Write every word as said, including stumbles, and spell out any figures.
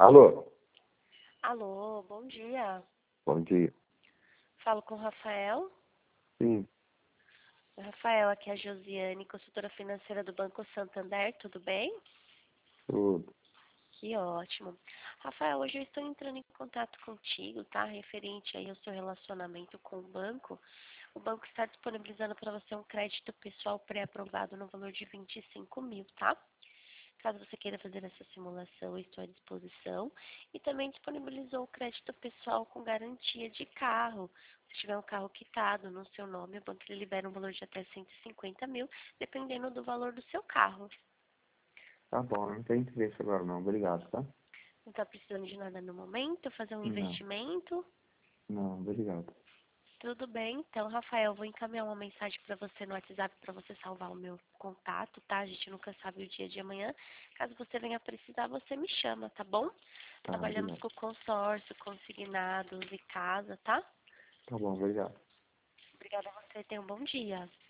Alô? Alô, bom dia. Bom dia. Falo com o Rafael. Sim, Oi, Rafael, aqui é a Josiane, consultora financeira do Banco Santander, tudo bem? tudo. Que ótimo. Rafael, hoje eu estou entrando em contato contigo, tá? Referente aí ao seu relacionamento com o banco. O banco está disponibilizando para você um crédito pessoal pré-aprovado no valor de vinte e cinco mil, tá? Caso você queira fazer essa simulação, eu estou à disposição. E também disponibilizou o crédito pessoal com garantia de carro. Se tiver um carro quitado no seu nome, o banco ele libera um valor de até cento e cinquenta mil, dependendo do valor do seu carro. Tá bom, não tem interesse agora não. Obrigado, tá? Não está precisando de nada no momento, fazer um Não, investimento? não, obrigado. Tudo bem, então, Rafael, eu vou encaminhar uma mensagem para você no WhatsApp para você salvar o meu contato, tá? A gente nunca sabe o dia de amanhã. Caso você venha precisar, você me chama, tá bom? Tá, Trabalhamos obrigado. com consórcio, consignados e casa, tá? Tá bom, obrigado. Obrigada a você, tenha um bom dia.